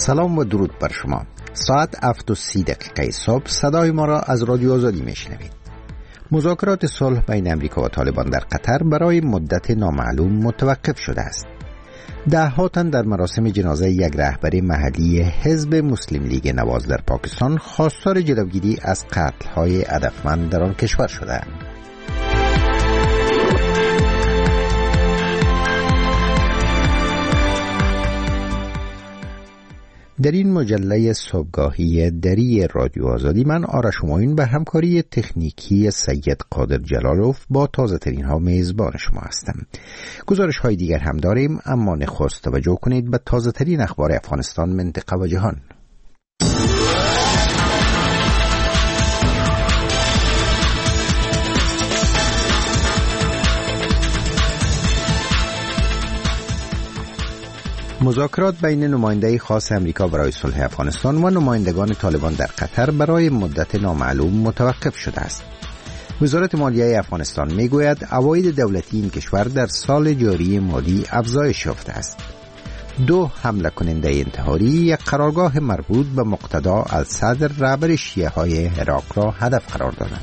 سلام و درود بر شما. ساعت 7:30 صبح صدای ما را از رادیو آزادی میشنوید. مذاکرات صلح بین امریکا و طالبان در قطر برای مدت نامعلوم متوقف شده است. ده‌ها تن در مراسم جنازه یک رهبر محلی حزب مسلم لیگ نواز در پاکستان خواستار جلوگیری از قتل‌های هدفمند در آن کشور شدند. در این مجله صبحگاهی دری رادیو آزادی من آرش همایون به همکاری تکنیکی سید قادر جلالوف با تازه ترین ها میزبان شما هستم. گزارش های دیگر هم داریم، اما نخست توجه کنید به تازه ترین اخبار افغانستان، منطقه و جهان. مذاکرات بین نماینده خاص امریکا برای صلح افغانستان و نمایندگان طالبان در قطر برای مدت نامعلوم متوقف شده است. وزارت مالیه افغانستان میگوید عواید دولتی این کشور در سال جاری مالی افزایش یافته است. 2 حمله کننده انتحاری یک قرارگاه مربوط به مقتدا الصدر رهبر شیعه های عراق را هدف قرار دادند.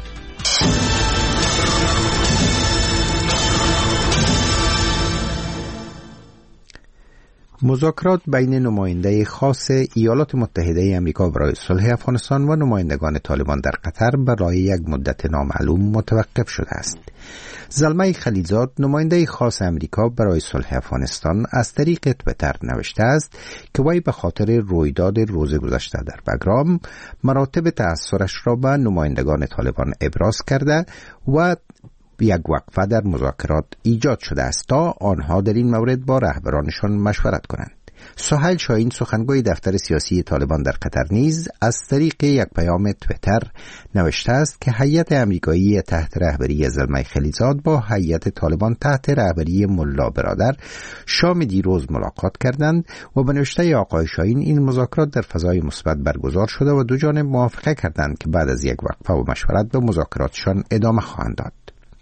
مذاکرات بین نماینده خاص ایالات متحده آمریکا برای صلح افغانستان و نمایندگان طالبان در قطر برای یک مدت نامعلوم متوقف شده است. زلمه خلیلزاد، نماینده خاص آمریکا برای صلح افغانستان، از طریق توییتر نوشته است که وی به خاطر رویداد روز گذشته در بگرام مراتب تأثیرش را به نمایندگان طالبان ابراز کرده و یک وقفه در مذاکرات ایجاد شده است تا آنها در این مورد با رهبرانشان مشورت کنند. سهیل شاهین، سخنگوی دفتر سیاسی طالبان در قطر، نیز از طریق یک پیام توییتر نوشته است که هیئت آمریکایی تحت رهبری زلمه خلیلزاد با هیئت طالبان تحت رهبری ملا برادر شام دیروز ملاقات کردند و به نوشته آقای شاهین این مذاکرات در فضای مثبت برگزار شده و دو جانب موافقه کردند که بعد از یک وقفه و مشورت به مذاکراتشان ادامه خواهند داد.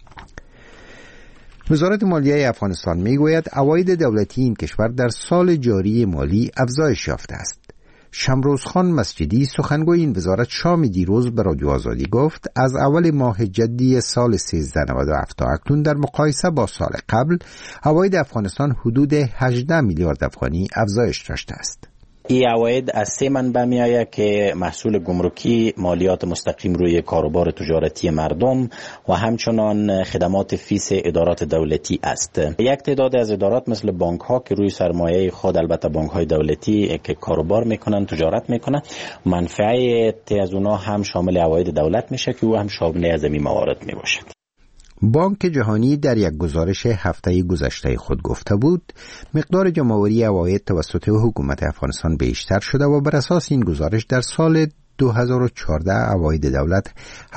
وزارت مالیه افغانستان میگوید عواید دولتی این کشور در سال جاری مالی افزایش یافته است. شمروزخان مسجدی، سخنگوی این وزارت، شام دیروز به رادیو آزادی گفت از اول ماه جدی سال 1397 تا اکنون در مقایسه با سال قبل عواید افغانستان حدود 18 میلیارد افغانی افزایش داشته است. این عواید از 3 منبع می آید که محصول گمرکی، مالیات مستقیم روی کاروبار تجارتی مردم و همچنان خدمات فیس ادارات دولتی است. یک تعداد از ادارات مثل بانک ها که روی سرمایه خود، البته بانک های دولتی که کاروبار میکنن، تجارت میکنن، منفعت از اونا هم شامل عواید دولت میشه که او هم شامل از این موارد می باشد. بانک جهانی در یک گزارش هفته گذشته خود گفته بود مقدار جمع‌آوری عواید توسط حکومت افغانستان بیشتر شده و بر اساس این گزارش در سال 2014 عواید دولت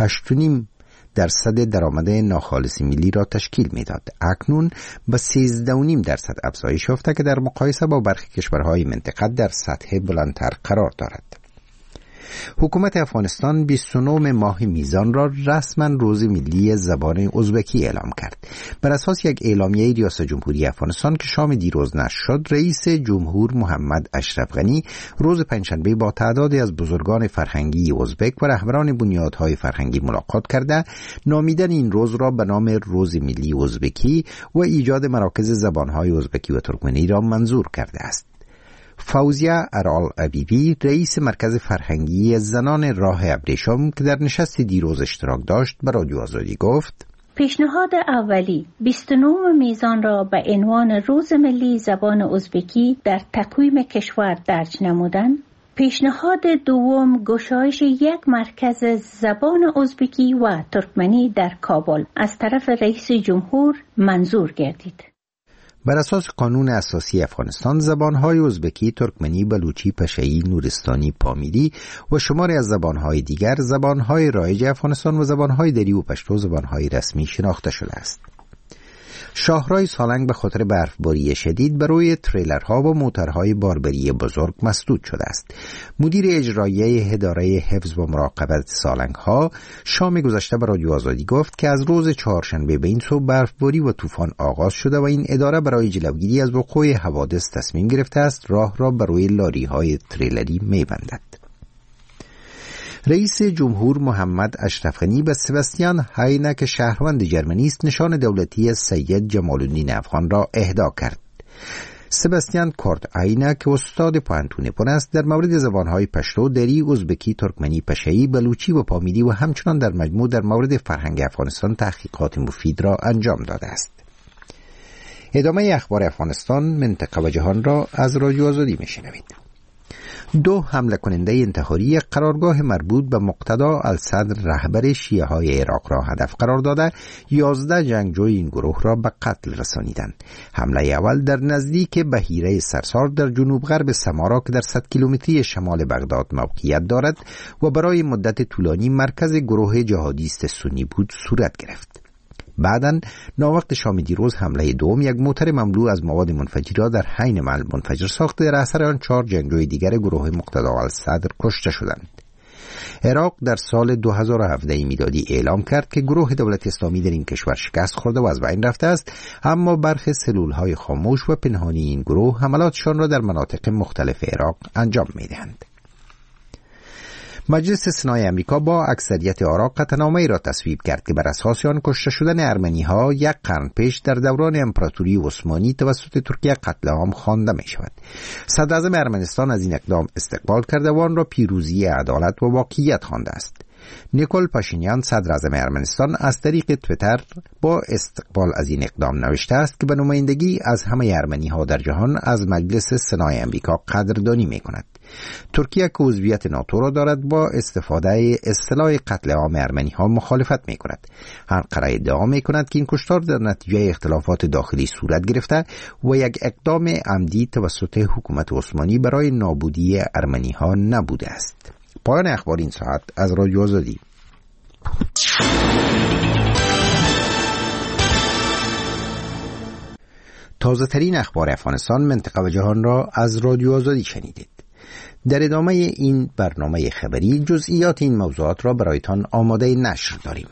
8.5% درآمد ناخالص ملی را تشکیل میداد. اکنون به 13.5% افزایش یافته که در مقایسه با برخی کشورهای منطقه در سطح بلندتر قرار دارد. حکومت افغانستان 29 ماه میزان را رسما روز ملی زبان ازبکی اعلام کرد. بر اساس یک اعلامیه ریاست جمهوری افغانستان که شام دیروز نشر شد، رئیس جمهور محمد اشرف غنی روز پنجشنبه با تعدادی از بزرگان فرهنگی ازبک و رهبران بنیادهای فرهنگی ملاقات کرده نامیدن این روز را به نام روز ملی ازبکی و ایجاد مراکز زبانهای ازبکی و ترکمنی را منظور کرده است. فوزیه ارال عبیبی، رئیس مرکز فرهنگی زنان راه ابریشم که در نشست دیروز اشتراک داشت، به رادیو آزادی گفت: پیشنهاد اولی 29 میزان را به عنوان روز ملی زبان ازبکی در تقویم کشور درج نمودن. پیشنهاد دوم گشایش یک مرکز زبان ازبکی و ترکمنی در کابل از طرف رئیس جمهور منظور گردید. بر اساس قانون اساسی افغانستان، زبانهای ازبکی، ترکمنی، بلوچی، پشه‌ای، نورستانی، پامیری و شماری از زبانهای دیگر زبانهای رایج افغانستان و زبانهای دری و پشتو زبانهای رسمی شناخته شده است. شاهرای سالنگ به خاطر برفباری شدید بر روی تریلرها و موترهای باربری بزرگ مسدود شده است. مدیر اجرایی اداره حفظ و مراقبت سالنگها شام گذشته به رادیو آزادی گفت که از روز چهارشنبه به این سو برفباری و طوفان آغاز شده و این اداره برای جلوگیری از وقوع حوادث تصمیم گرفته است راه را بر روی لاری‌های تریلری می‌بندد. رئیس جمهور محمد اشرف غنی به سباستیان هاینک شهروند جرمنی است نشان دولتی سید جمال الدین افغان را اهدا کرد. سباستیان کورت هاینک استاد پوهنتون پون است در مورد زبانهای پشتو، دری، ازبکی، ترکمنی، پشه‌ای، بلوچی و پامیری و همچنان در مجموع در مورد فرهنگ افغانستان تحقیقات مفید را انجام داده است. ادامه اخبار افغانستان، منطقه و جهان را از رادیو آزادی میشنوید. 2 حمله کننده انتحاری قرارگاه مربوط به مقتدا الصدر رهبر شیعه های عراق را هدف قرار داده 11 جنگجوی این گروه را به قتل رسانیدند. حمله اول در نزدیک بحیره سرسار در جنوب غرب سمارا که در 100 کیلومتری شمال بغداد موقعیت دارد و برای مدت طولانی مرکز گروه جهادیست سنی بود صورت گرفت. بعداً ناوقت شام دیروز حمله دوم یک موتر مملو از مواد منفجره در حین محل منفجر ساخته در اثر آن 4 جنگجوی دیگر گروه مقتدا الصدر کشته شدند. عراق در سال 2017 میلادی اعلام کرد که گروه دولت اسلامی در این کشور شکست خورده و از بین رفته است، اما برخی سلولهای خاموش و پنهانی این گروه حملاتشان را در مناطق مختلف عراق انجام میدهند. مجلس سنای امریکا با اکثریت آرا قطعنامه‌ای را تصویب کرد که بر اساس آن کشته شدن ارمنی‌ها 1 قرن پیش در دوران امپراتوری عثمانی توسط ترکیه قتل عام خوانده می شود. صدر اعظم ارمنستان از این اقدام استقبال کرده و آن را پیروزی عدالت و واقعیت خوانده است. نیکول پاشینیان صدر اعظم ارمنستان از طریق توییتر با استقبال از این اقدام نوشته است که به نمایندگی از همه ارمنی‌ها در جهان از مجلس سنای امریکا قدردانی می‌کند. ترکیه که عضویت ناتو را دارد با استفاده اصطلاح قتل عام ارمنی‌ها مخالفت می‌کند. انقره ادعا می‌کند که این کشتار در نتیجه اختلافات داخلی صورت گرفته و یک اقدام عمدی توسط حکومت عثمانی برای نابودی ارمنی‌ها نبوده است. پایان اخبار این ساعت از رادیو آزادی. تازه ترین اخبار افغانستان، منطقه و جهان را از رادیو آزادی شنیدید. در ادامه این برنامه خبری جزئیات این موضوعات را برایتان آماده نشر داریم.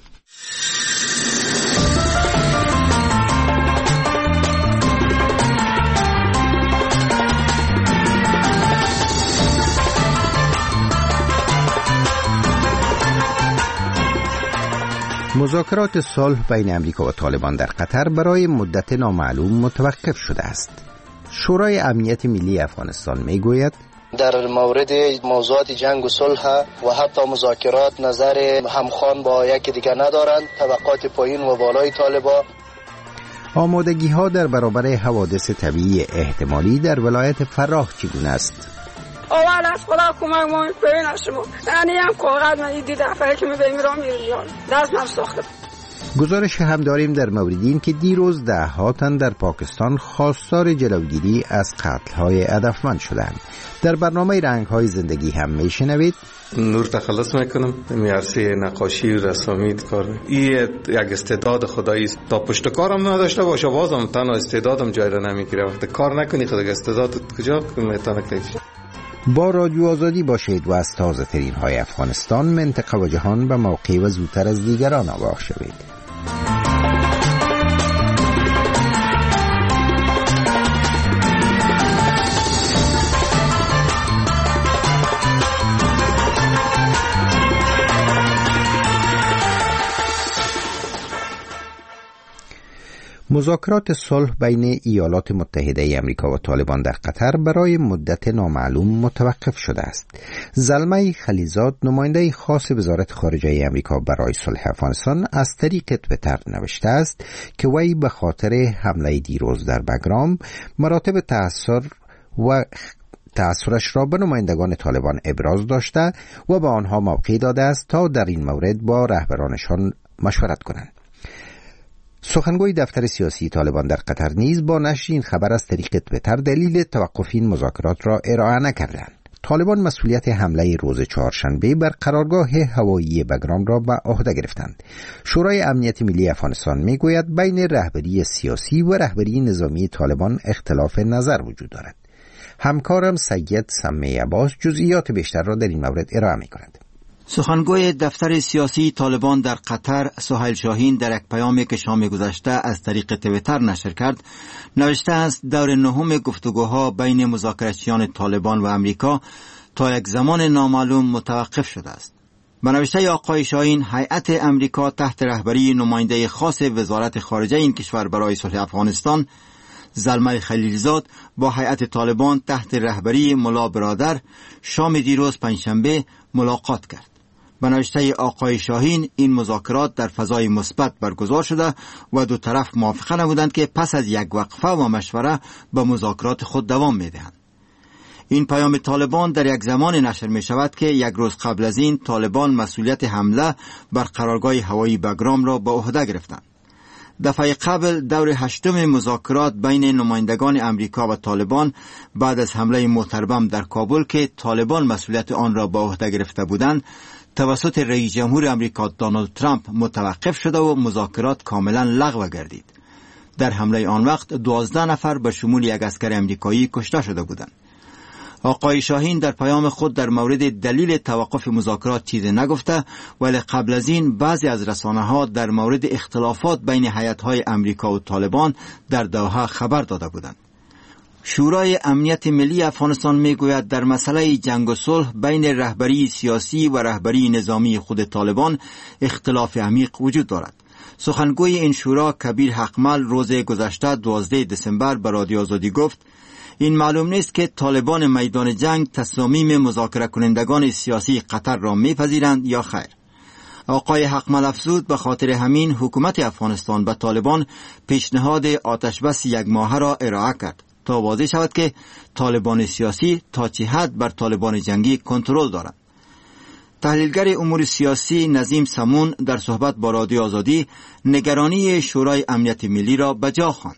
مذاکرات صلح بین امریکا و طالبان در قطر برای مدت نامعلوم متوقف شده است. شورای امنیت ملی افغانستان میگوید در مورد موضوعات جنگ و صلح و حتی مذاکرات نظر همخوان با یکی دیگر ندارند. طبقات پایین و بالای طالبان آمادگی ها در برابر حوادث طبیعی احتمالی در ولایت فراه چگونه است؟ اول از خدا کمک ما ببین از شما، یعنی هم کاغذ من این دفعه که میبینم میرم دست من ساخته. گزارش هم داریم در مورد این که دیروز 10 تن در پاکستان خواستار جلوگیری از قتل‌های هدفمند شدند. در برنامه رنگ‌های زندگی هم میشنوید نور تخلص میکنم میارسی نقاشی و رسامی کار. این یک استعداد خدایی است. تا پشت کارم نداشته باشه بازم تنها استعدادم جای را نمیگیره. وقتی کار نکنی خود استعدادت کجا میتونه کلیش. با رادیو آزادی باشید و از تازه ترین های افغانستان، منطقه و جهان به موقع و زودتر از دیگران آگاه شوید. مذاکرات صلح بین ایالات متحده امریکا و طالبان در قطر برای مدت نامعلوم متوقف شده است. زلمه خلیزاد، نماینده خاص وزارت خارجه امریکا برای صلح افغانستان، از طریق توییتر نوشته است که وی به خاطر حمله دیروز در بگرام مراتب تأثیرش را به نمایندگان طالبان ابراز داشته و به آنها موقع داده است تا در این مورد با رهبرانشان مشورت کنند. سخنگوی دفتر سیاسی طالبان در قطر نیز با نشر این خبر از طریق توییتر دلیل توقف این مذاکرات را ارائه نکردند. طالبان مسئولیت حمله روز چهارشنبه بر قرارگاه هوایی بگرام را به عهده گرفتند. شورای امنیت ملی افغانستان میگوید بین رهبری سیاسی و رهبری نظامی طالبان اختلاف نظر وجود دارد. همکارم سید سمی عباس جزئیات بیشتر را در این مورد ارائه می‌کند. سخنگوی دفتر سیاسی طالبان در قطر سهیل شاهین در یک پیامی که شام گذشته از طریق توییتر نشر کرد نوشته است دور نهم گفتگوها بین مذاکراتچیان طالبان و امریکا تا یک زمان نامعلوم متوقف شده است. به نوشته آقای شاهین، هیئت امریکا تحت رهبری نماینده خاص وزارت خارجه این کشور برای صلح افغانستان زلمه خلیلزاد با هیئت طالبان تحت رهبری ملا برادر شام دیروز پنجشنبه ملاقات کرد. به نوشته آقای شاهین این مذاکرات در فضای مثبت برگزار شده و دو طرف موافقه نمودند که پس از یک وقفه و مشوره به مذاکرات خود دوام میدهند. این پیام طالبان در یک زمان نشر می شود که یک روز قبل از این طالبان مسئولیت حمله بر قرارگاه هوایی بگرام را به عهده گرفتند. دفعه قبل دور هشتم مذاکرات بین نمایندگان امریکا و طالبان بعد از حمله محترم در کابل که طالبان مسئولیت آن را به عهده گرفته بودند توسط رئیس جمهور امریکا دونالد ترامپ متوقف شده و مذاکرات کاملا لغو گردید. در حمله آن وقت 12 نفر به شمول یک عسکر امریکایی کشته شده بودند. آقای شاهین در پیام خود در مورد دلیل توقف مذاکرات چیزی نگفته، ولی قبل از این بعضی از رسانه‌ها در مورد اختلافات بین هیئت‌های امریکا و طالبان در دوحه خبر داده بودند. شورای امنیت ملی افغانستان میگوید در مسئله جنگ و صلح بین رهبری سیاسی و رهبری نظامی خود طالبان اختلاف عمیق وجود دارد. سخنگوی این شورا کبیر حقمل روز گذشته 12 دسامبر به رادیو آزادی گفت این معلوم نیست که طالبان میدان جنگ تصامیم مذاکره کنندگان سیاسی قطر را میپذیرند یا خیر. آقای حقمل افزود به خاطر همین حکومت افغانستان به طالبان پیشنهاد آتشبس یک ماهه را ارائه کرد تا واضح شود که طالبان سیاسی تا چه حد بر طالبان جنگی کنترل دارند. تحلیلگر امور سیاسی نظیم سمون در صحبت با رادیو آزادی نگرانی شورای امنیت ملی را به جا خواند.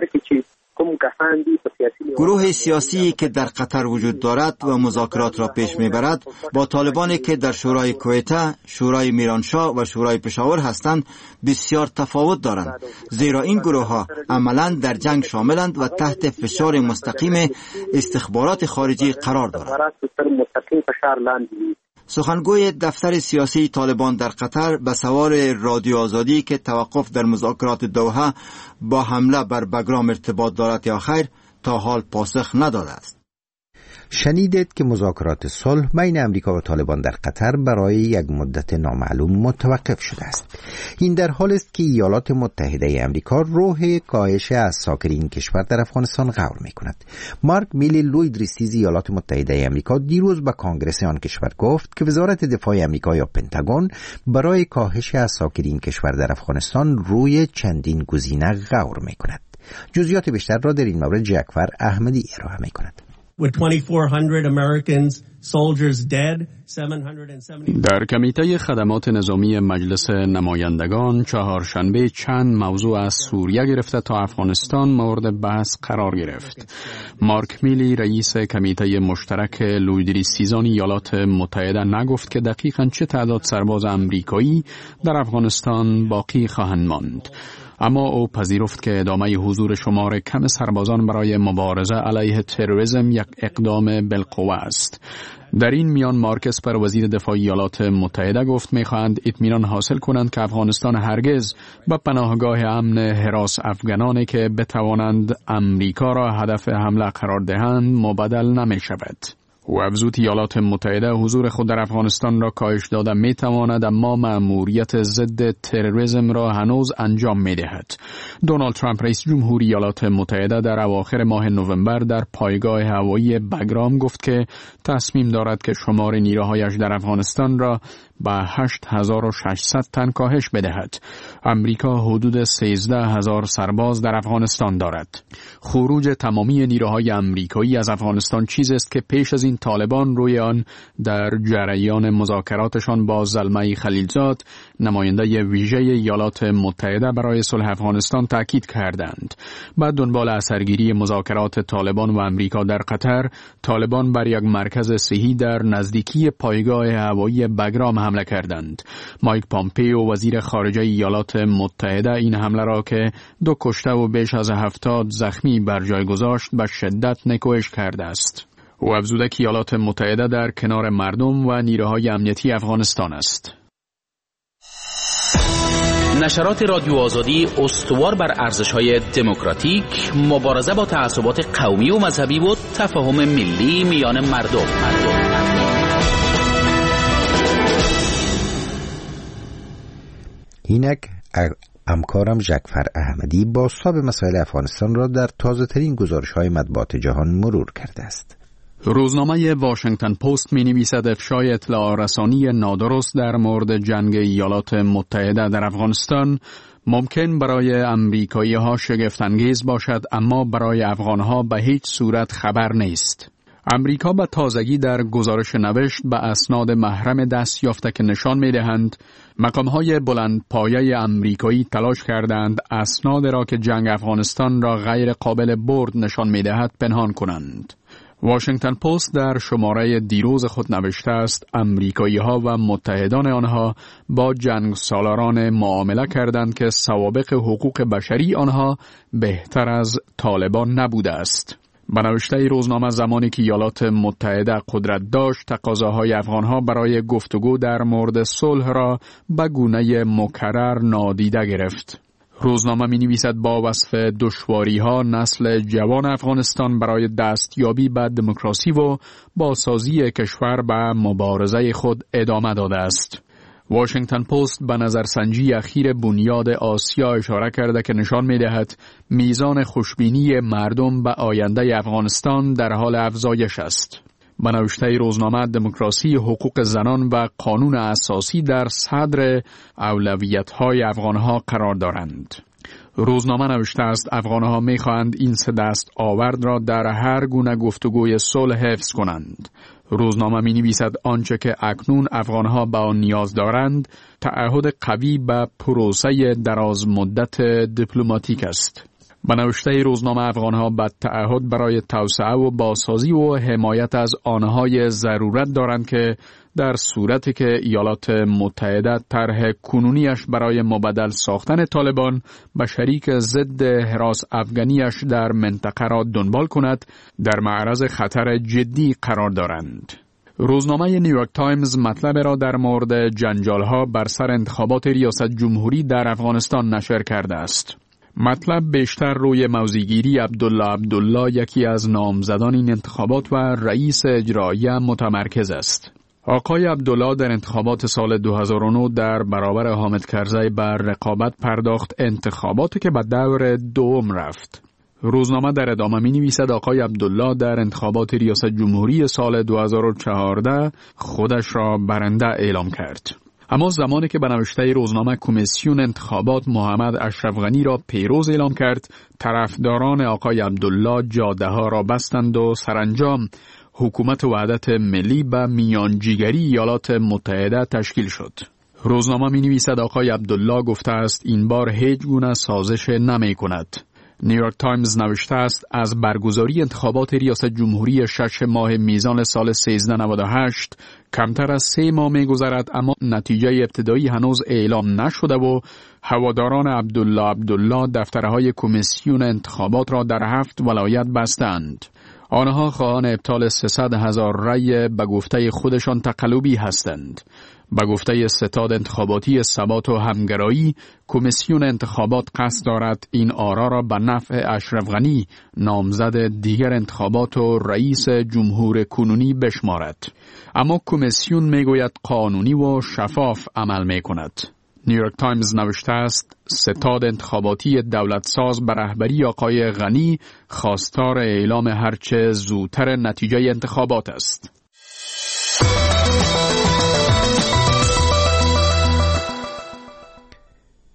گروه سیاسی که در قطر وجود دارد و مذاکرات را پیش میبرد با طالبانی که در شورای کویته، شورای میرانشاه و شورای پشاور هستند بسیار تفاوت دارند، زیرا این گروه ها عملاً در جنگ شاملند و تحت فشار مستقیم استخبارات خارجی قرار دارند. سخنگوی دفتر سیاسی طالبان در قطر به سوال رادیو آزادی که توقف در مذاکرات دوحه با حمله بر بگرام ارتباط دارد یا خیر تا حال پاسخ نداده است. شنیدید که مذاکرات صلح بین امریکا و طالبان در قطر برای یک مدت نامعلوم متوقف شده است. این در حالی است که ایالات متحده امریکا روح کاهش اساکر این کشور در افغانستان غور می‌کند. مارک میلی لوید ریستیز ایالات متحده امریکا دیروز به کانگرس آن کشور گفت که وزارت دفاع امریکا یا پنتاگون برای کاهش اساکر این کشور در افغانستان روی چندین گزینه غور می‌کند. جزئیات بیشتر را در این مورد جعفر احمدی ارائه می‌کند. در کمیته خدمات نظامی مجلس نمایندگان چهارشنبه چند موضوع از سوریه گرفته تا افغانستان مورد بحث قرار گرفت. مارک میلی رئیس کمیته مشترک لوید سیزان ایالات متحده نگفت که دقیقاً چه تعداد سرباز امریکایی در افغانستان باقی خواهند ماند، اما او پذیرفت که ادامه حضور شمار کم سربازان برای مبارزه علیه تروریسم یک اقدام بالقوه است. در این میان مارک اسپر وزیر دفاع ایالات متحده گفت می‌خواهند اطمینان حاصل کنند که افغانستان هرگز به پناهگاه امن حراس افغانانی که بتوانند امریکا را هدف حمله قرار دهند مبدل نمی‌شود. او افزود ایالات متحده حضور خود در افغانستان را کاهش داده میتواند، اما مأموریت ضد تروریسم را هنوز انجام میدهد. دونالد ترامپ رئیس جمهور ایالات متحده در اواخر ماه نوامبر در پایگاه هوایی بگرام گفت که تصمیم دارد که شمار نیروهایش در افغانستان را به 8600 تن کاهش بدهد. امریکا حدود 13000 سرباز در افغانستان دارد. خروج تمامی نیروهای امریکایی از افغانستان چیزی است که پیش از این طالبان روی آن در جریان مذاکراتشان با زلمه خلیلزاد، نماینده ویژه ایالات متحده برای صلح افغانستان، تاکید کردند. بعد دنبال اثرگیری مذاکرات طالبان و امریکا در قطر، طالبان بر یک مرکز صحی در نزدیکی پایگاه هوایی بگرام حمله کردند. مایک پامپیو، وزیر خارجه ایالات متحده، این حمله را که 2 کشته و بیش از 70 زخمی بر جای گذاشت به شدت نکوهش کرده است. او افزوده که ایالات متحده در کنار مردم و نیروهای امنیتی افغانستان است. نشرات رادیو آزادی استوار بر ارزش‌های دموکراتیک، مبارزه با تعصبات قومی و مذهبی و تفاهم ملی میان مردم. اینک همکارم جعفر احمدی بازتاب مسائل افغانستان را در تازه‌ترین گزارش‌های مطبوعات جهان مرور کرده است. روزنامه واشنگتن پست می‌نویسد افشای اطلاع رسانی نادرست در مورد جنگ ایالات متحده در افغانستان ممکن برای امریکایی‌ها شگفت‌انگیز باشد، اما برای افغان‌ها به هیچ صورت خبر نیست. امریکا به تازگی در گزارش نوشت به اسناد محرم دست یافته که نشان می‌دهند مقام‌های بلندپایه امریکایی تلاش کردند اسناد را که جنگ افغانستان را غیر قابل برد نشان می‌دهد پنهان کنند. واشنگتن پست در شماره دیروز خود نوشته است امریکایی‌ها و متحدان آنها با جنگ سالاران معامله کردند که سوابق حقوق بشری آنها بهتر از طالبان نبوده است. به نوشته روزنامه زمانی که ایالات متحده قدرت داشت، تقاضاهای افغانها برای گفتگو در مورد صلح را به گونه مکرر نادیده گرفت. روزنامه می نویسد با وصف دشواری‌ها نسل جوان افغانستان برای دستیابی به دموکراسی و بازسازی کشور به مبارزه خود ادامه داده است. واشنگتن پست به نظرسنجی اخیر بنیاد آسیا اشاره کرده که نشان می دهد میزان خوشبینی مردم به آینده افغانستان در حال افزایش است. به نوشته روزنامه دموکراسی، حقوق زنان و قانون اساسی در صدر اولویت‌های افغان‌ها قرار دارند. روزنامه نوشته است افغان‌ها می‌خواهند این سه دست آورد را در هر گونه گفتگوی صلح حفظ کنند. روزنامه می‌نویسد آنچه که اکنون افغان‌ها به آن نیاز دارند تعهد قوی به پروسه دراز مدت دیپلماتیک است. به نوشته روزنامه افغان‌ها به تعهد برای توسعه و بازسازی و حمایت از آنهای ضرورت دارند که در صورتی که ایالات متحده طرح کنونیش برای مبدل ساختن طالبان به شریک ضد حراس افغانیش در منطقه را دنبال کند، در معرض خطر جدی قرار دارند. روزنامه نیویورک تایمز مطلب را در مورد جنجال‌ها بر سر انتخابات ریاست جمهوری در افغانستان نشر کرده است. مطلب بیشتر روی موضع‌گیری عبدالله یکی از نامزدان این انتخابات و رئیس اجرایی متمرکز است. آقای عبدالله در انتخابات سال 2009 در برابر حامد کرزی بر رقابت پرداخت، انتخاباتی که به دور دوم رفت. روزنامه در ادامه می نویسد آقای عبدالله در انتخابات ریاست جمهوری سال 2014 خودش را برنده اعلام کرد. اما زمانی که به نوشته روزنامه کمیسیون انتخابات محمد اشرف غنی را پیروز اعلام کرد، طرفداران آقای عبدالله جاده ها را بستند و سرانجام حکومت وحدت ملی به میانجیگری ایالات متحده تشکیل شد. روزنامه می نویسد آقای عبدالله گفته است این بار هیچ گونه سازش نمی کند. نیویورک تایمز نوشته است از برگزاری انتخابات ریاست جمهوری 6 ماه میزان سال 1398 کمتر از 3 ماه می گذرد، اما نتیجه ابتدایی هنوز اعلام نشده و هواداران عبدالله دفترهای کمیسیون انتخابات را در 7 ولایت بستند. آنها خواهان ابطال 300,000 رأی به گفته خودشان تقلبی هستند. به گفته ستاد انتخاباتی ثبات و همگرایی، کمیسیون انتخابات قصد دارد این آرا را به نفع اشرف غنی، نامزد دیگر انتخابات و رئیس جمهور کنونی بشمارد. اما کمیسیون میگوید قانونی و شفاف عمل میکند. نیویورک تایمز نوشته است ستاد انتخاباتی دولتساز به رهبری آقای غنی خواستار اعلام هرچه زودتر نتیجه انتخابات است.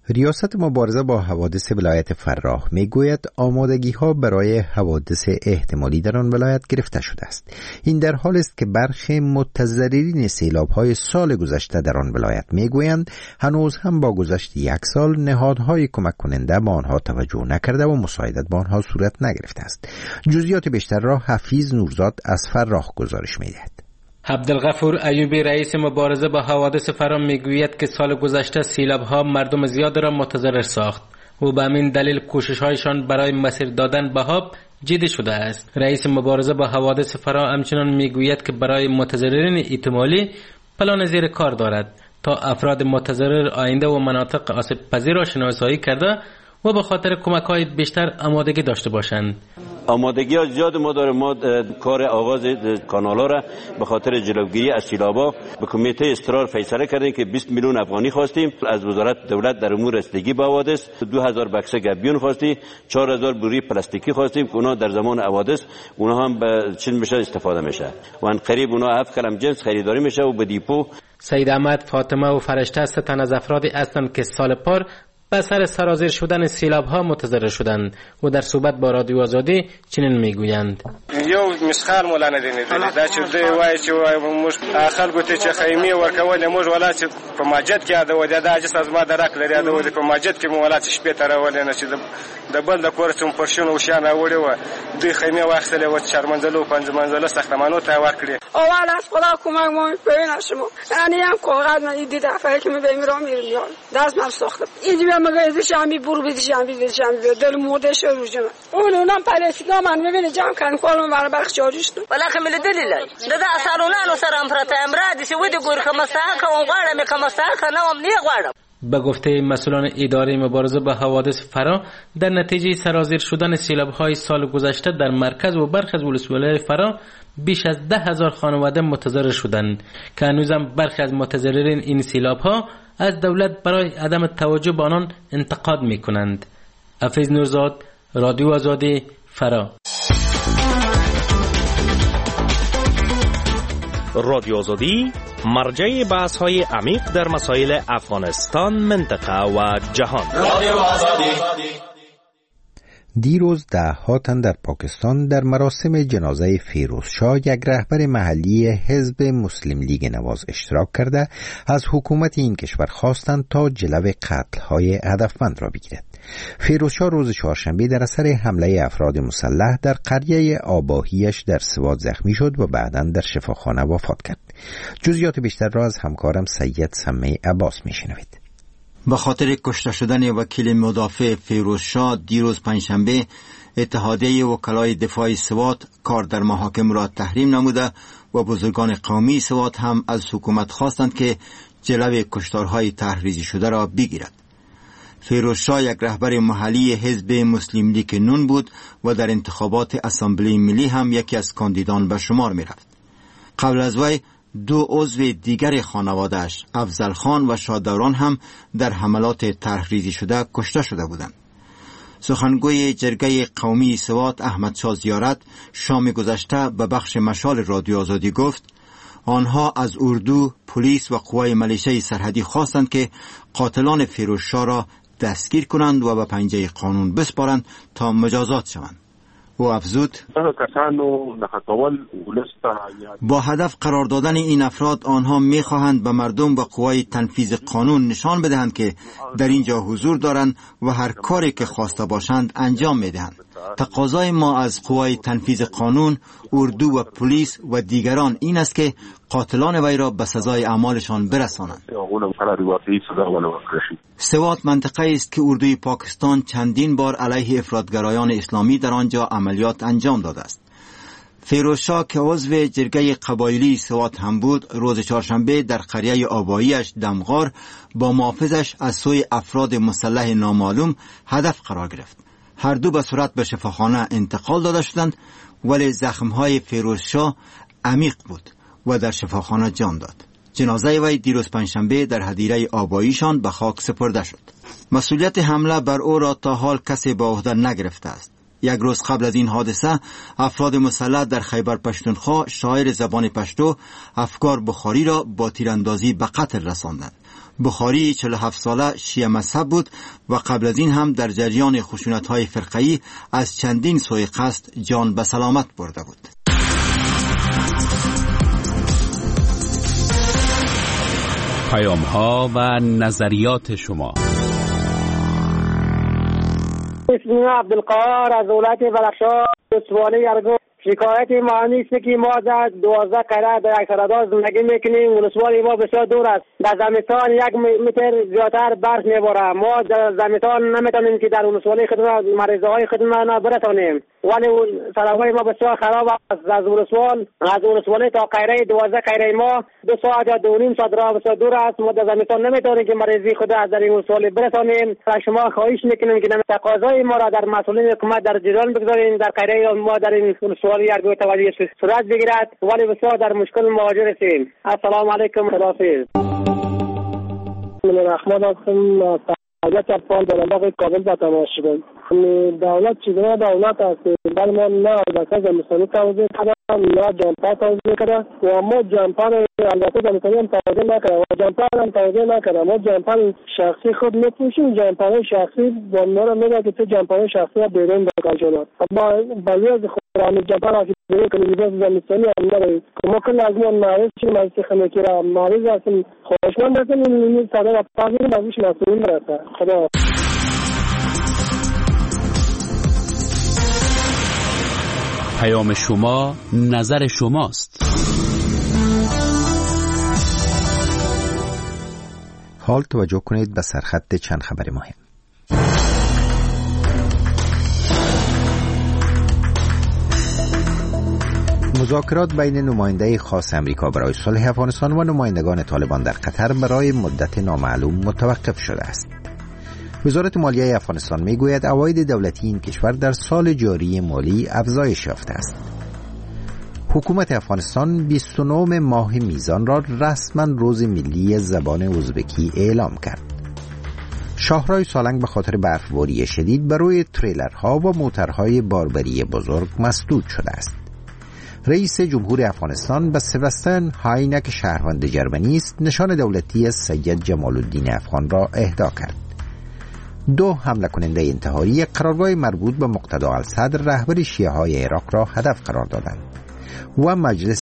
ریاست مبارزه با حوادث ولایت فراه میگوید آمادگی ها برای حوادث احتمالی در آن ولایت گرفته شده است. این در حال است که برخی متضررین سیلاب های سال گذشته در آن ولایت میگویند هنوز هم با گذشت 1 سال نهادهای کمک کننده به آنها توجه نکرده و مساعدت با آنها صورت نگرفته است. جزئیات بیشتر را حفیظ نورزاد از فراه گزارش می‌دهد. عبدالغفور ایوبی رئیس مبارزه با حوادث فراه میگوید که سال گذشته سیلاب‌ها مردم زیاد را متضرر ساخت و به همین دلیل کوشش‌هایشان برای مسیر دادن به آب جدی شده است. رئیس مبارزه با حوادث فراه همچنین میگوید که برای متضررین احتمالی پلان زیر کار دارد تا افراد متضرر آینده و مناطق آسیب پذیر را شناسایی کرده و به خاطر کمک‌های بیشتر آمادگی داشته باشند. آمادگی ها زیاد ما داره. ما کار آغاز کانالا را به خاطر جلوگیری از سیلاب‌ها به کمیته استقرار فیصله کردیم که 20 میلیون افغانی خواستیم از وزارت دولت در امور رسیدگی به حوادث. 2000 بکسه گبیون خواستیم، 4000 بوری پلاستیکی خواستیم که اونا در زمان حوادث اونا هم به چین میشه استفاده میشه و ان قریب اونا 7 کلم جنس خریداری میشه و به دیپو. سید احمد، فاطمه و فرشته 3 تن از افرادی هستند که سال پار به سر سرازیر شدن سیلاب‌ها متضرر شدند و در صحبت با رادیو آزادی چنین میگویند: یو مسخال مولا نه دیني دا چې دوی وایي چې موږ خلکو ته چې خیمه ورکول موږ ولات په ماجد کې دا ودا د اجازه از ما درک لري دا ودا په ماجد کې مو ولات شپې تر ولې نه چې د بل د کورتم پرشن او شان وړي و دوی خیمه واخلې و شرمنځلو پنځ منځله ساختمانو ته ورکړي. اول از خدا کمک ما ببین شما یعنی هم کاغذ من دید دفعه که میرم میرم دست من ساختم اینجا مگه شامی برو بدی شامی دل مرده شروع جمع اونم پالیسینا من میبینه جمع کردن کارم برای بخش جاریش تو ولا خمل دلیل دا سالونانو سره امپرات امراد سی ودی ګور کمساک او غاړه مې کمساک نه هم نه غواړم. به گفته مسئولان اداره مبارزه با حوادث فراه، در نتیجه سرازیر شدن سیلاب‌های سال گذشته در مرکز و برخی از ولسوالی‌های فراه بیش از 10,000 خانواده متضرر شدند که هنوزم برخی از متضررین این سیلاب‌ها از دولت برای عدم توجه به آنان انتقاد می‌کنند. حفیظ نورزاد، رادیو آزادی، فراه. رادیو آزادی مرجع بحث‌های عمیق در مسائل افغانستان، منطقه و جهان. رادیو آزادی. دیروز ده‌ها تن در پاکستان در مراسم جنازه فیروزشاه، یک رهبر محلی حزب مسلم لیگ نواز، اشتراک کرده از حکومت این کشور خواستند تا جلو قتل‌های هدفمند را بگیرد. فیروزشاه روز چهارشنبه در اثر حمله افراد مسلح در قریه آباهیش در سوات زخمی شد و بعداً در شفاخانه وفات کرد. جزئیات بیشتر را از همکارم سید سمی عباس میشنوید. به خاطر کشته شدن وکیل مدافع فیروزشاه دیروز پنجشنبه، اتحادیه وکلای دفاع سوات کار در محاکم را تحریم نموده و بزرگان قومی سوات هم از حکومت خواستند که جلوی کشتارهای تحریزی شده را بگیرد. فیروزشاه یک رهبر محلی حزب مسلم لیگ نون بود و در انتخابات اسامبلی ملی هم یکی از کاندیدان به شمار می رفت. قبل از وی 2 عضو دیگر خانواده‌اش، افضل خان و شادوران، هم در حملات تحریزی شده کشته شده بودند. سخنگوی جرگه قومی سوات احمد شاه زیارت شام گذشته به بخش مشال رادیو آزادی گفت آنها از اردو، پلیس و قوای ملیشه سرحدی خواستند که قاتلان فیروزشاه را دستگیر کنند و به پنجه قانون بسپارند تا مجازات شوند. و افزود با هدف قرار دادن این افراد آنها می‌خواهند به مردم و قوای تنفیذ قانون نشان بدهند که در اینجا حضور دارند و هر کاری که خواسته باشند انجام می‌دهند. تقاضای ما از قوای تنفیذ قانون، اردو و پلیس و دیگران این است که قاتلان وی را به سزای اعمالشان برسانند. سوات منطقه است که اردوی پاکستان چندین بار علیه افراطگرایان اسلامی در آنجا عملیات انجام داده است. فیروزشاه که عضو جرگه قبایلی سوات هم بود، روز چهارشنبه در قریه آباییش دمغار با محافظش از سوی افراد مسلح نامعلوم هدف قرار گرفت. هر دو به صورت به شفاخانه انتقال داده شدند، ولی زخمهای فیروزشاه عمیق بود و در شفاخانه جان داد. جنازه وی دیروز پنجشنبه در هدیره آباییشان به خاک سپرده شد. مسئولیت حمله بر او را تا حال کسی به عهده نگرفته است. یک روز قبل از این حادثه افراد مسلح در خیبر پشتونخوا شاعر زبان پشتو افکار بخاری را با تیراندازی به قتل رساندند. بخاری 47 ساله شیعه مذهب بود و قبل از این هم در جریان خشونت‌های فرقه‌ای از چندین سوء قصد جان به سلامت برده بود. پیام‌ها و نظریات شما. اسم عبدالقهار از ولایت بلخشان استوانه ارگو. شکایت ما نیست که ما در 12 قرار در یک سردار زندگی میکنیم. ولسوالی ما بسیار دور است. در زمستان 1 متر زیادتر برف میباره. ما در زمستان نمیتونیم که در ولسوالی خدمت مریضه های خدمت برسانیم. ولی سراهای ما بسیار خراب است. از ولسوالی تا قیره 12 قیره ما 2 ساعت یا 2.5 ساعت راه بسیار دور است. ما در زمستان نمیتونیم که مریضی خود از در این ولسوالی برسانیم. شما خواهش میکنیم که تقاضای ما را در مسئولین حکومت در جریان بگذارین. در قیره ما در این ولسوالی ارگو توجه صورت بگیرد، ولی بسیار در مشکل مواجه هستیم. السلام علیکم. خداحافظ. من رحمان هستم. حاجت اطفال در منطقه کابل به تماس شدم. دولت چیزا دولت است، ولی ما نه البته زمستانی توضیح کردم، نه جانپا توضیح کردم و ما جانپا البته زمستانی هم توضیح نکردم و جانپا هم توضیح نکردم. ما جانپا شخصی خود میپوشیم. جانپا شخصی با ما را میگه که تو جانپا شخصی را بیرون بکن شما. اما بعضی از خود همین جانپا را که بیرون کنیم لباس زمستانی هم نداریم. ما کل از ما معرض شدیم از خنکی را معرض هستیم. خوشمند هستیم این صدا را پاگیریم ازش مسئولین برسه. خدا. پیام شما نظر شماست. حال توجه کنید به سرخط چند خبر مهم. مذاکرات بین نماینده خاص امریکا برای صلح افغانستان و نمایندگان طالبان در قطر برای مدت نامعلوم متوقف شده است. وزارت مالیه افغانستان میگوید عواید دولتی این کشور در سال جاری مالی افزایش یافته است. حکومت افغانستان 29 ماه میزان را رسما روز ملی زبان ازبکی اعلام کرد. شاهراه سالنگ به خاطر برفباری شدید بر روی تریلرها و موترهای باربری بزرگ مسدود شده است. رئیس جمهور افغانستان به سباستیان هاینه که شهروند جرمنی است نشان دولتی سید جمال الدین افغان را اهدا کرد. 2 حمله کننده انتحاری قرارگاه مربوط به مقتدا الصدر رهبر شیعه های عراق را هدف قرار دادند و مجلس